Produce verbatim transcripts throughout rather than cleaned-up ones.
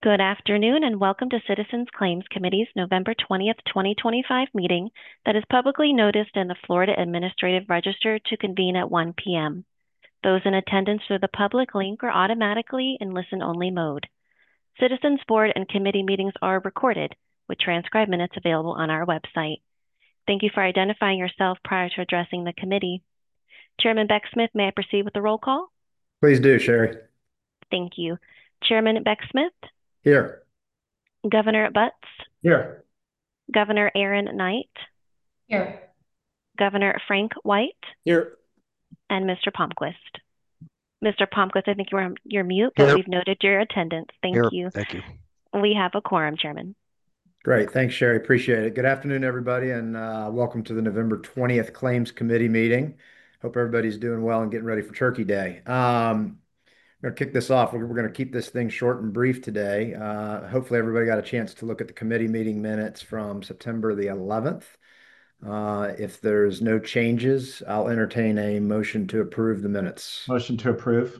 Good afternoon and welcome to Citizens Claims Committee's November twentieth, twenty twenty-five meeting that is publicly noticed in the Florida Administrative Register to convene at one p m Those in attendance through the public link are automatically in listen-only mode. Citizens Board and committee meetings are recorded, with transcribed minutes available on our website. Thank you for identifying yourself prior to addressing the committee. Chairman Beck Smith, may I proceed with the roll call? Please do, Sherry. Thank you. Chairman Beck Smith? Here. Governor Butts? Here. Governor Aaron Knight? Here. Governor Frank White? Here. And Mister Palmquist. Mister Palmquist, I think you're on your mute, but Here. we've noted your attendance. Thank Here. you. Thank you. We have a quorum, Chairman. Great. Thanks, Sherry. Appreciate it. Good afternoon, everybody, and uh, welcome to the November twentieth Claims Committee meeting. Hope everybody's doing well and getting ready for Turkey Day. Um, we're going to kick this off. We're, we're going to keep this thing short and brief today. Uh, hopefully, everybody got a chance to look at the committee meeting minutes from September the eleventh. Uh, if there's no changes, I'll entertain a motion to approve the minutes. Motion to approve.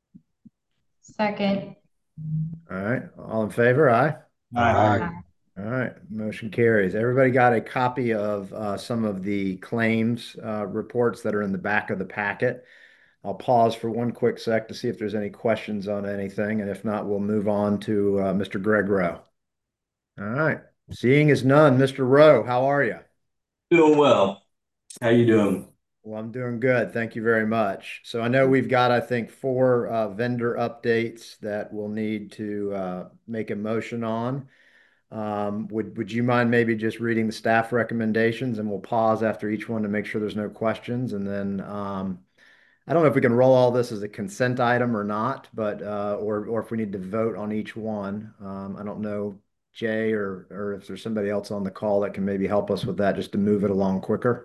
Second. All right. All in favor? Aye. Aye. All right, motion carries. Everybody got a copy of uh, some of the claims uh, reports that are in the back of the packet. I'll pause for one quick sec to see if there's any questions on anything, and if not, we'll move on to uh, Mister Greg Rowe. All right, seeing as none, Mister Rowe, how are you? Doing well. How you doing? Well, I'm doing good. Thank you very much. So I know we've got, I think, four uh, vendor updates that we'll need to uh, make a motion on. Um, would would you mind maybe just reading the staff recommendations, and we'll pause after each one to make sure there's no questions. And then um, I don't know if we can roll all this as a consent item or not, but uh, or or if we need to vote on each one. Um, I don't know, Jay, or or if there's somebody else on the call that can maybe help us with that just to move it along quicker.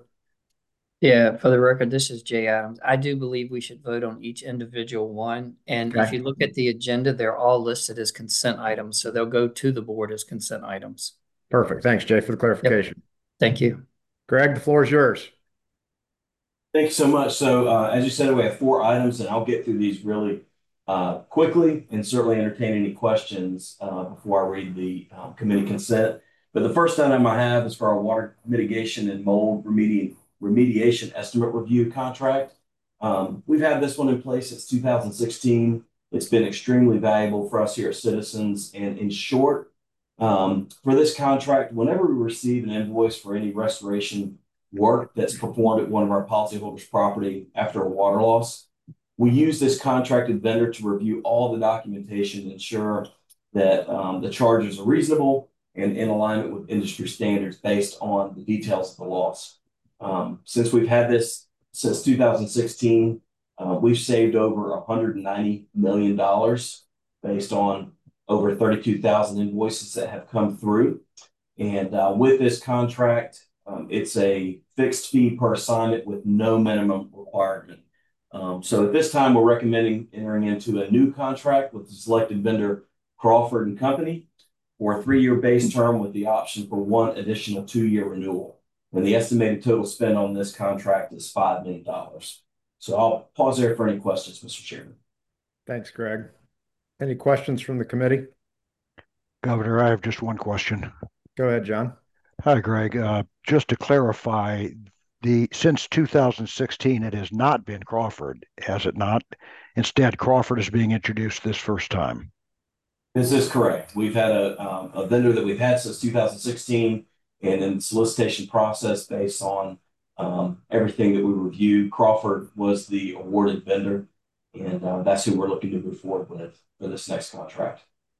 Yeah, for the record, this is Jay Adams. I do believe we should vote on each individual one. And if Okay. you look at the agenda, they're all listed as consent items. So they'll go to the board as consent items. Perfect. Thanks, Jay, for the clarification. Thank you. Greg, the floor is yours. Thank you so much. So uh, as you said, we have four items, and I'll get through these really uh, quickly and certainly entertain any questions uh, before I read the um, committee consent. But the first item I have is for our water mitigation and mold remedi remediation estimate review contract. Um, we've had this one in place since two thousand sixteen. It's been extremely valuable for us here at Citizens. And in short, um, for this contract, whenever we receive an invoice for any restoration work that's performed at one of our policyholders' property after a water loss, we use this contracted vendor to review all the documentation and ensure that um, the charges are reasonable and in alignment with industry standards based on the details of the loss. Um, since we've had this since two thousand sixteen, uh, we've saved over one hundred ninety million dollars based on over thirty-two thousand invoices that have come through. And uh, with this contract, um, it's a fixed fee per assignment with no minimum requirement. Um, so at this time, we're recommending entering into a new contract with the selected vendor, Crawford and Company, for a three-year base term with the option for one additional two-year renewal. And the estimated total spend on this contract is five million dollars. So I'll pause there for any questions, Mister Chairman. Thanks, Greg. Any questions from the committee? Governor, I have just one question. Go ahead, John. Hi, Greg. Uh, just to clarify, the since two thousand sixteen, it has not been Crawford, has it not? Instead, Crawford is being introduced this first time. This is correct. We've had a, um, a vendor that we've had since two thousand sixteen, and in the solicitation process based on um, everything that we reviewed, Crawford was the awarded vendor, and uh, that's who we're looking to move forward with for this next contract.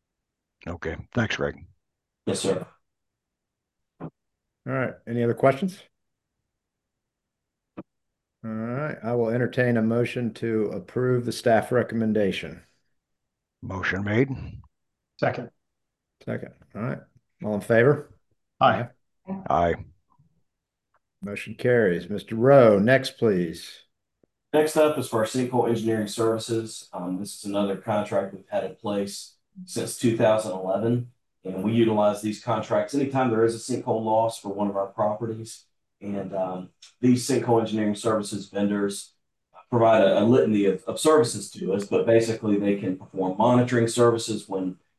Okay. Thanks, Greg. Yes, sir. All right. Any other questions? All right. I will entertain a motion to approve the staff recommendation. Motion made. Second. Second. All right. All in favor? Aye. Aye. Motion carries. Mister Rowe, next, please. Next up is for our sinkhole engineering services. Um, this is another contract we've had in place since two thousand eleven, and we utilize these contracts anytime there is a sinkhole loss for one of our properties. And um, these sinkhole engineering services vendors provide a, a litany of, of services to us, but basically they can perform monitoring services when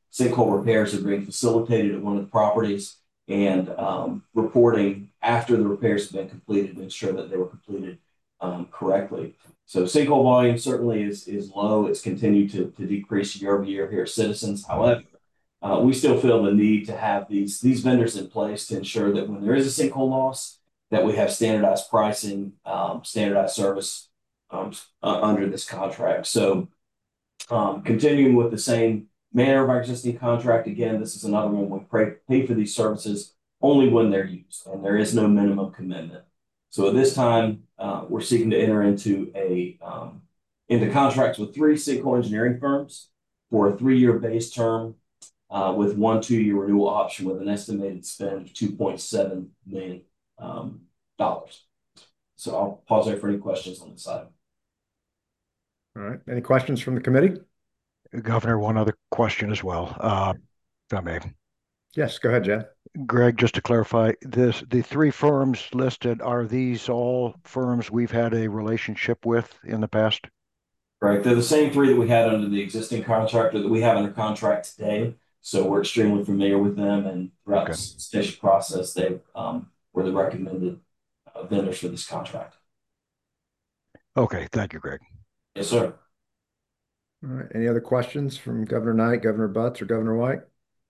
sinkhole repairs are being facilitated at one of the properties and um, reporting after the repairs have been completed to ensure that they were completed um, correctly. So sinkhole volume certainly is, is low. It's continued to, to decrease year over year here at Citizens. However, uh, we still feel the need to have these, these vendors in place to ensure that when there is a sinkhole loss, that we have standardized pricing, um, standardized service um, uh, under this contract. So um, continuing with the same manner of our existing contract, again, this is another one we pay, pay for these services only when they're used, and there is no minimum commitment. So at this time, uh, we're seeking to enter into a um, into contracts with three sinkhole engineering firms for a three-year base term uh, with one two-year renewal option with an estimated spend of two point seven million um, dollars. So I'll pause there for any questions on this item. All right. Any questions from the committee? Governor, one other question as well, uh, if I may. Yes, go ahead, Jen. Greg, just to clarify, this the three firms listed, are these all firms we've had a relationship with in the past? Right. They're the same three that we had under the existing contract or that we have under contract today. So we're extremely familiar with them, and throughout okay. the solicitation process, they um, were the recommended uh, vendors for this contract. Okay. Thank you, Greg. Yes, sir. All right. Any other questions from Governor Knight, Governor Butts, or Governor White?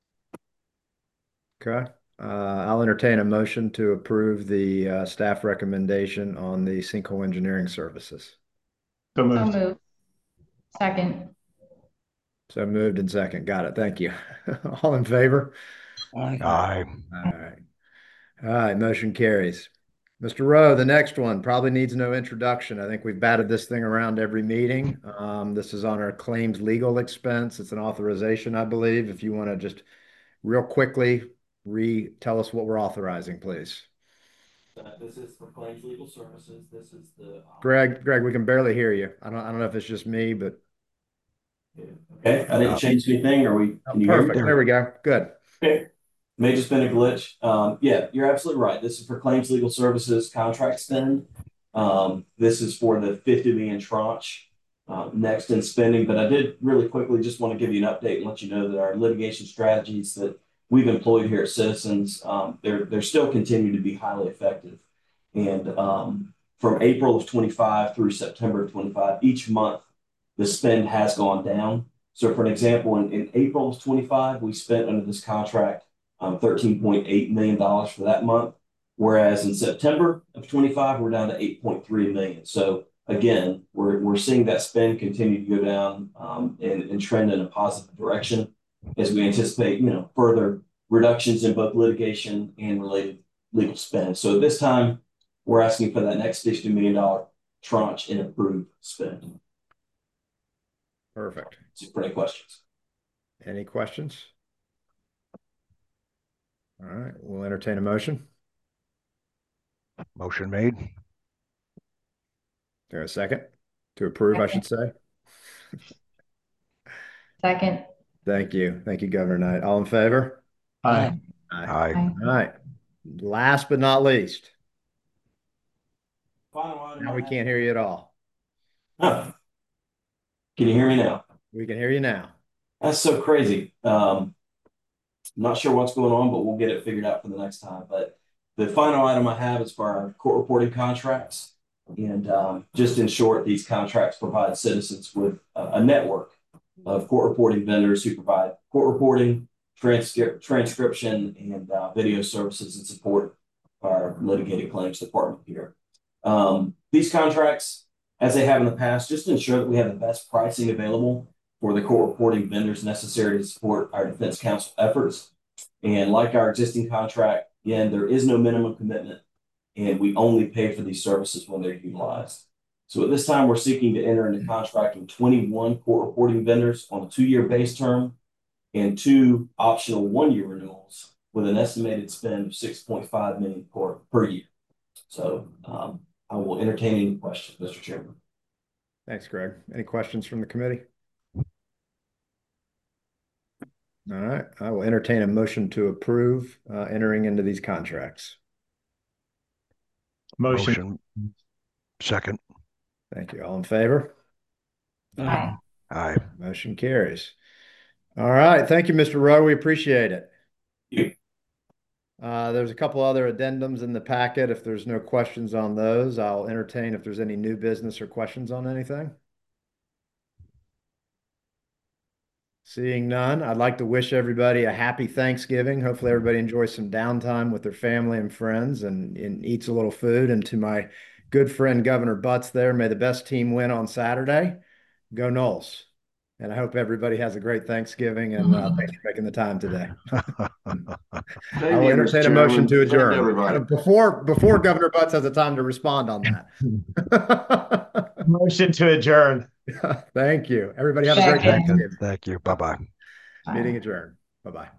Okay. Uh, I'll entertain a motion to approve the uh, staff recommendation on the sinkhole engineering services. So moved. So moved. Second. So moved and second. Got it. Thank you. All in favor? Aye. Aye. All right. All right. Motion carries. Mister Rowe, the next one probably needs no introduction. I think we've batted this thing around every meeting. Um, this is on our claims legal expense. It's an authorization, I believe. If you want to just real quickly re tell us what we're authorizing, please. Uh, this is for claims legal services. This is the um... Greg. Greg, we can barely hear you. I don't. I don't know if it's just me, but okay. I didn't uh, change anything. Are we? Can you perfect. Hear me? There we go. Good. Okay. May just been a glitch. Um, yeah, you're absolutely right. This is for claims legal services contract spend. Um, this is for the fifty million tranche uh, next in spending. But I did really quickly just want to give you an update and let you know that our litigation strategies that we've employed here at Citizens, um, they're they're still continuing to be highly effective. And um, from April of twenty-five through September of twenty-five, each month the spend has gone down. So for an example, in, in April of twenty-five, we spent under this contract um, thirteen point eight million dollars for that month. Whereas in September of twenty-five, we're down to eight point three million dollars. So again, we're, we're seeing that spend continue to go down um, and, and trend in a positive direction as we anticipate, you know, further reductions in both litigation and related legal spend. So this time, we're asking for that next fifty million dollars tranche in approved spend. Perfect. So for any questions? Any questions? All right, we'll entertain a motion. Motion made. There a second to approve, second. I should say. Second. Thank you. Thank you, Governor Knight. All in favor? Aye. Aye. Aye. All right. Last but not least. Final now we can't hear you at all. Huh. Can you hear me now? We can hear you now. That's so crazy. Um, I'm not sure what's going on, but we'll get it figured out for the next time. But the final item I have is for our court reporting contracts. And um, just in short, these contracts provide Citizens with a, a network of court reporting vendors who provide court reporting, transcri- transcription, and uh, video services and support our litigated claims department here. Um, these contracts, as they have in the past, just ensure that we have the best pricing available for the court reporting vendors necessary to support our defense counsel efforts. And like our existing contract, again, there is no minimum commitment, and we only pay for these services when they're utilized. So at this time, we're seeking to enter into contract with twenty-one court reporting vendors on a two-year base term and two optional one-year renewals with an estimated spend of six point five million dollars per, per year. So um, I will entertain any questions, Mister Chairman. Thanks, Greg. Any questions from the committee? All right, I will entertain a motion to approve uh, entering into these contracts. Motion. Motion. Second. Thank you. All in favor? Aye. Aye. Motion carries. All right. Thank you, Mister Rowe. We appreciate it. You. Uh, there's a couple other addendums in the packet. If there's no questions on those, I'll entertain if there's any new business or questions on anything. Seeing none, I'd like to wish everybody a happy Thanksgiving. Hopefully everybody enjoys some downtime with their family and friends and, and eats a little food. And to my good friend, Governor Butts there, may the best team win on Saturday. Go Noles. And I hope everybody has a great Thanksgiving, and uh, thanks for making the time today. I will entertain a motion to adjourn. Before, before Governor Butts has a time to respond on that. Motion to adjourn. Thank you. Everybody have a great Second. Thanksgiving. Thank you. Bye-bye. Meeting adjourned. Bye-bye.